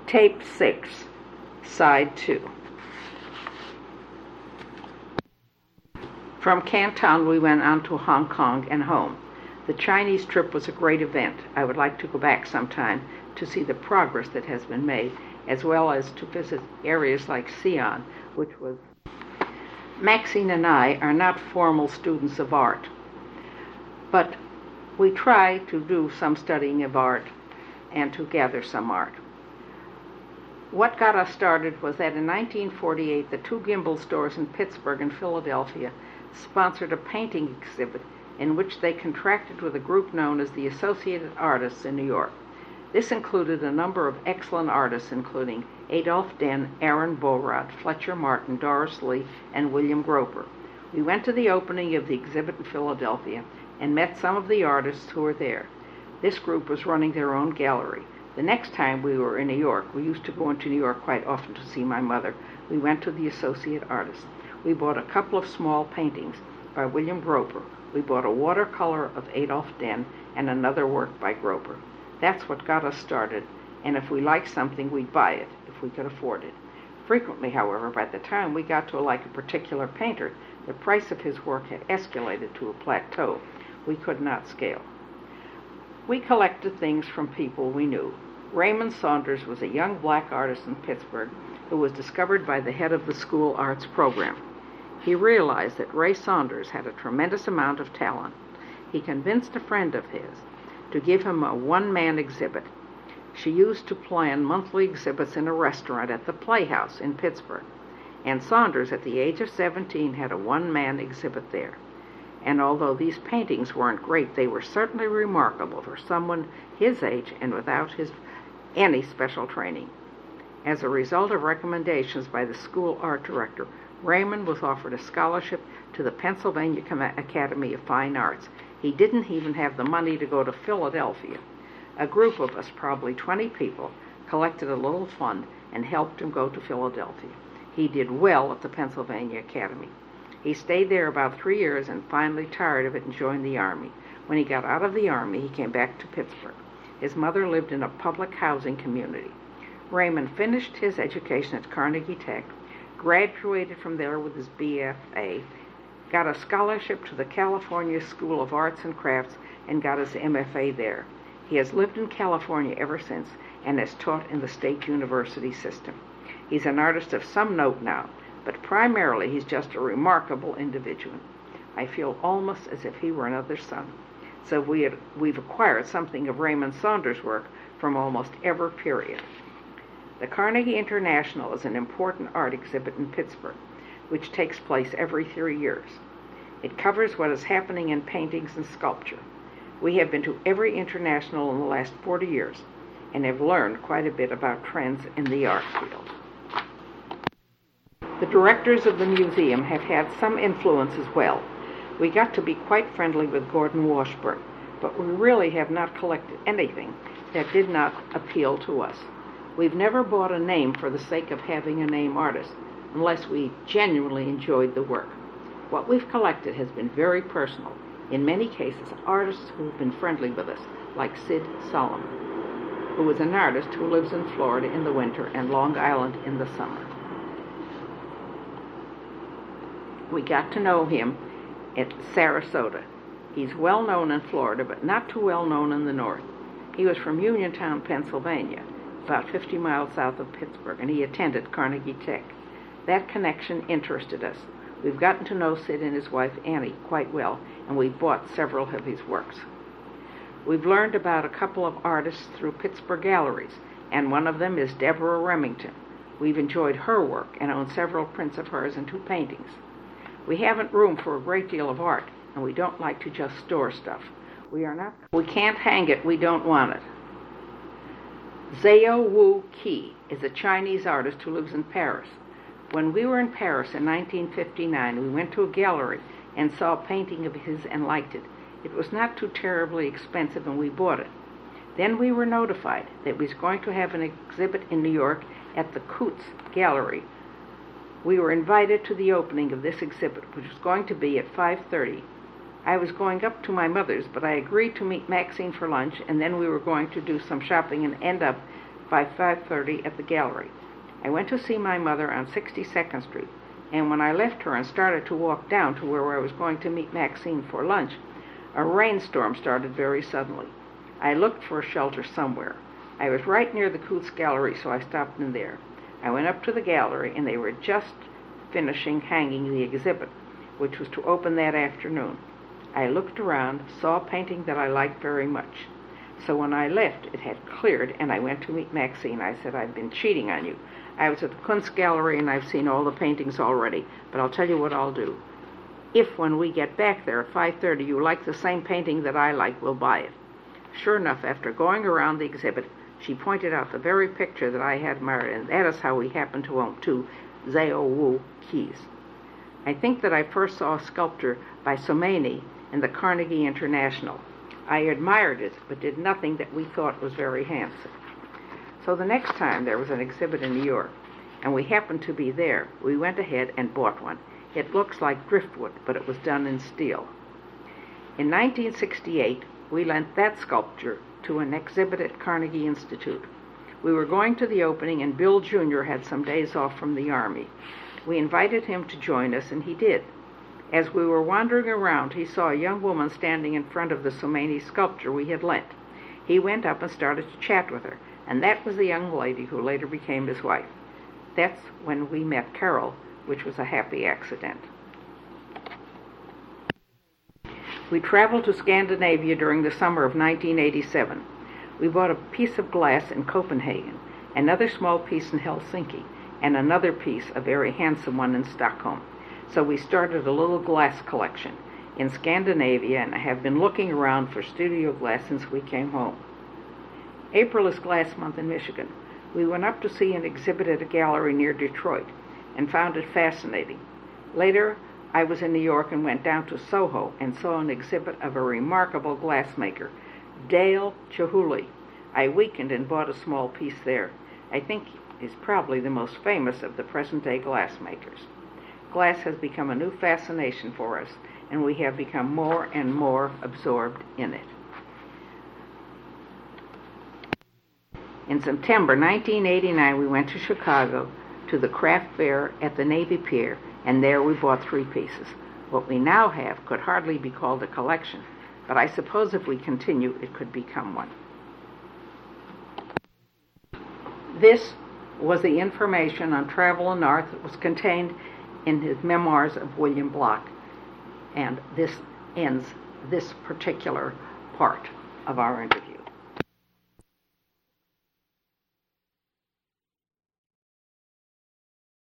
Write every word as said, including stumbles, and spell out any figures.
Tape six, Side two. From Canton, we went on to Hong Kong and home. The Chinese trip was a great event. I would like to go back sometime to see the progress that has been made, as well as to visit areas like Xi'an, which was... Maxine and I are not formal students of art, but we try to do some studying of art and to gather some art. What got us started was that in nineteen forty-eight, the two Gimbel stores in Pittsburgh and Philadelphia sponsored a painting exhibit in which they contracted with a group known as the Associated Artists in New York. This included a number of excellent artists, including Adolph Den, Aaron Borod, Fletcher Martin, Doris Lee, and William Groper. We went to the opening of the exhibit in Philadelphia and met some of the artists who were there. This group was running their own gallery. The next time we were in New York, we used to go into New York quite often to see my mother, we went to the Associate Artists. We bought a couple of small paintings by William Groper. We bought a watercolor of Adolph Den and another work by Groper. That's what got us started, and if we liked something, we'd buy it, if we could afford it. Frequently, however, by the time we got to like a particular painter, the price of his work had escalated to a plateau we could not scale. We collected things from people we knew. Raymond Saunders was a young black artist in Pittsburgh who was discovered by the head of the school arts program. He realized that Ray Saunders had a tremendous amount of talent. He convinced a friend of his to give him a one-man exhibit. She used to plan monthly exhibits in a restaurant at the Playhouse in Pittsburgh, and Saunders, at the age of seventeen, had a one-man exhibit there. And although these paintings weren't great, they were certainly remarkable for someone his age and without his any special training. As a result of recommendations by the school art director, Raymond was offered a scholarship to the Pennsylvania Academy of Fine Arts. He didn't even have the money to go to Philadelphia. A group of us, probably twenty people, collected a little fund and helped him go to Philadelphia. He did well at the Pennsylvania Academy. He stayed there about three years and finally tired of it and joined the Army. When he got out of the Army, he came back to Pittsburgh. His mother lived in a public housing community. Raymond finished his education at Carnegie Tech, graduated from there with his B F A, got a scholarship to the California School of Arts and Crafts, and got his M F A there. He has lived in California ever since and has taught in the state university system. He's an artist of some note now, but primarily he's just a remarkable individual. I feel almost as if he were another son. So we had, we've acquired something of Raymond Saunders' work from almost every period. The Carnegie International is an important art exhibit in Pittsburgh, which takes place every three years. It covers what is happening in paintings and sculpture. We have been to every international in the last forty years and have learned quite a bit about trends in the art field. The directors of the museum have had some influence as well. We got to be quite friendly with Gordon Washburn, but we really have not collected anything that did not appeal to us. We've never bought a name for the sake of having a name artist, unless we genuinely enjoyed the work. What we've collected has been very personal. In many cases, artists who have been friendly with us, like Sid Solomon, who is an artist who lives in Florida in the winter and Long Island in the summer. We got to know him at Sarasota. He's well known in Florida, but not too well known in the north. He was from Uniontown, Pennsylvania, about fifty miles south of Pittsburgh, and he attended Carnegie Tech. That connection interested us. We've gotten to know Sid and his wife Annie quite well, and we've bought several of his works. We've learned about a couple of artists through Pittsburgh galleries, and one of them is Deborah Remington. We've enjoyed her work and own several prints of hers and two paintings. We haven't room for a great deal of art, and we don't like to just store stuff. We are not. We can't hang it. We don't want it. Zhao Wu Qi is a Chinese artist who lives in Paris. When we were in Paris in nineteen fifty-nine, we went to a gallery and saw a painting of his and liked it. It was not too terribly expensive, and we bought it. Then we were notified that we was going to have an exhibit in New York at the Coutts Gallery. We were invited to the opening of this exhibit, which was going to be at five thirty. I was going up to my mother's, but I agreed to meet Maxine for lunch, and then we were going to do some shopping and end up by five thirty at the gallery. I went to see my mother on sixty-second Street, and when I left her and started to walk down to where I was going to meet Maxine for lunch, a rainstorm started very suddenly. I looked for a shelter somewhere. I was right near the Coots Gallery, so I stopped in there. I went up to the gallery, and they were just finishing hanging the exhibit, which was to open that afternoon. I looked around, saw a painting that I liked very much. So when I left, it had cleared, and I went to meet Maxine. I said, I've been cheating on you. I was at the Kunst Gallery, and I've seen all the paintings already, but I'll tell you what I'll do. If, when we get back there at five thirty, you like the same painting that I like, we'll buy it. Sure enough, after going around the exhibit, she pointed out the very picture that I had admired, and that is how we happened to own two Zhao Wu keys. I think that I first saw a sculpture by Someni in the Carnegie International. I admired it, but did nothing that we thought was very handsome. So the next time there was an exhibit in New York, and we happened to be there, we went ahead and bought one. It looks like driftwood, but it was done in steel. In nineteen sixty-eight, we lent that sculpture to an exhibit at Carnegie Institute. We were going to the opening, and Bill Junior had some days off from the Army. We invited him to join us, and he did. As we were wandering around, he saw a young woman standing in front of the Someni sculpture we had lent. He went up and started to chat with her, and that was the young lady who later became his wife. That's when we met Carol, which was a happy accident. We traveled to Scandinavia during the summer of nineteen eighty-seven. We bought a piece of glass in Copenhagen, another small piece in Helsinki, and another piece, a very handsome one, in Stockholm. So we started a little glass collection in Scandinavia, and I have been looking around for studio glass since we came home. April is Glass Month in Michigan. We went up to see an exhibit at a gallery near Detroit and found it fascinating. Later, I was in New York and went down to Soho and saw an exhibit of a remarkable glassmaker, Dale Chihuly. I weakened and bought a small piece there. I think he's probably the most famous of the present-day glassmakers. Glass has become a new fascination for us, and we have become more and more absorbed in it. In September nineteen eighty-nine, we went to Chicago to the craft fair at the Navy Pier, and there we bought three pieces. What we now have could hardly be called a collection, but I suppose if we continue, it could become one. This was the information on travel in art that was contained in his memoirs of William Block, and this ends this particular part of our interview.